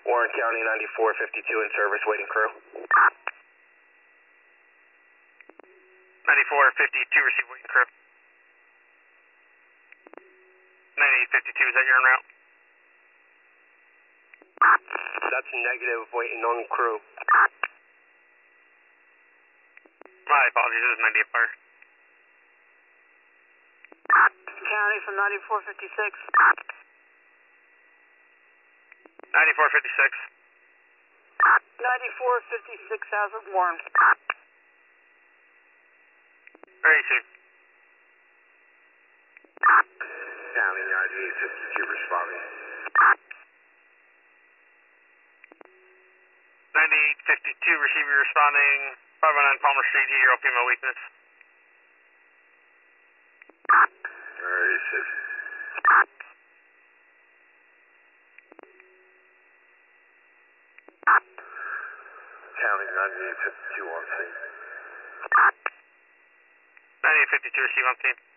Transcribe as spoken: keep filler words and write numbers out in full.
Warren County ninety-four fifty-two in service, waiting crew. ninety-four fifty-two, receive waiting crew. ninety-eight fifty-two, is that your en route? That's negative, waiting on crew. My apologies, this is ninety-eight fire. County from ninety-four fifty-six. ninety-four fifty-six. ninety-four fifty-six has it, Warren. Very receive. County ninety-eight fifty-two responding. ninety-eight fifty-two, receiver responding. five oh nine Palmer Street, heat your O P M O weakness. Very receive. County ninety-eight fifty-two on scene. ninety-eight fifty-two, receive on scene.